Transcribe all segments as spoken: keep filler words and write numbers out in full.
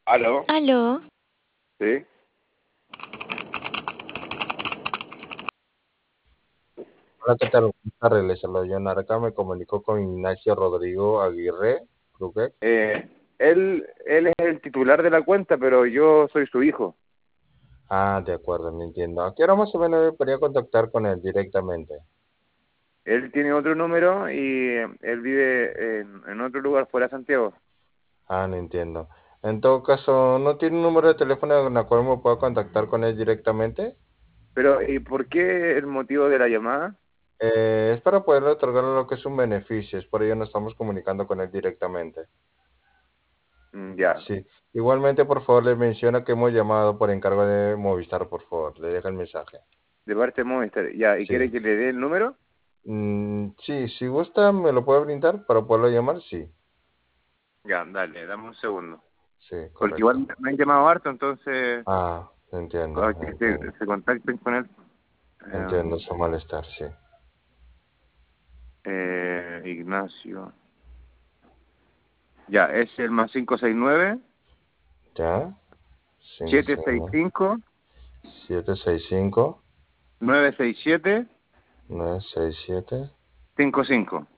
¿Aló? Aló, ¿Sí? Hola, ¿qué tal? Buenas tardes, les saludo John. Acá me comunicó con Ignacio Rodrigo Aguirre Cruz. Eh, él, él es el titular de la cuenta, pero yo soy su hijo. Ah, de acuerdo, me entiendo. ¿A qué hora más o menos me podría contactar con él directamente? Él tiene otro número y eh, él vive en, en otro lugar fuera de Santiago. Ah, no entiendo. En todo caso, ¿no tiene un número de teléfono en el cual me pueda contactar con él directamente? Pero, ¿y por qué el motivo de la llamada? Eh, es para poderle otorgarle lo que es un beneficio, es por ello nos estamos comunicando con él directamente. Mm, ya, Sí. Igualmente, por favor, le menciona que hemos llamado por encargo de Movistar, por favor, le deja el mensaje. de parte de Movistar. Ya, ¿y quiere Sí. que le dé el número? Mm, sí, si gusta, me lo puede brindar para poderlo llamar, sí. Ya, dale, dame un segundo. Sí, Porque igual correcto. me han llamado harto, entonces, Ah, entiendo, para que entiendo, se, se contacten con él. entiendo Em, su malestar, sí. eh, Ignacio. Ya, es el más cinco seis nueve ¿Ya? cinco, siete seis, seis nueve, cinco siete, seis, cinco, nueve seis siete nueve, seis, siete, cinco cinco.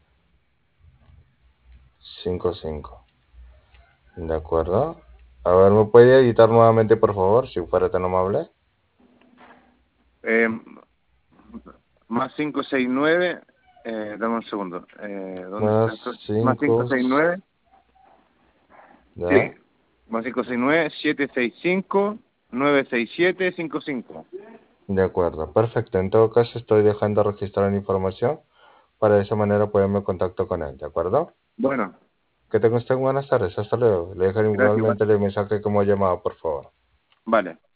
cinco, cinco. ¿De acuerdo? A ver, ¿me puede editar nuevamente, por favor, si fuera tan amable? Eh, más cinco seis nueve, eh, dame un segundo. Eh, ¿dónde está Más esto? Más cinco cinco, seis nueve, sí. ¿ya? Más cinco seis nueve siete seis cinco nueve seis siete cinco cinco. De acuerdo, perfecto. En todo caso, estoy dejando registrar la información para de esa manera ponerme en contacto con él, ¿de acuerdo? Bueno, Que tenga usted buenas tardes, hasta luego. Le dejaré gracias igual. igualmente el mensaje que hemos llamado, por favor. Vale.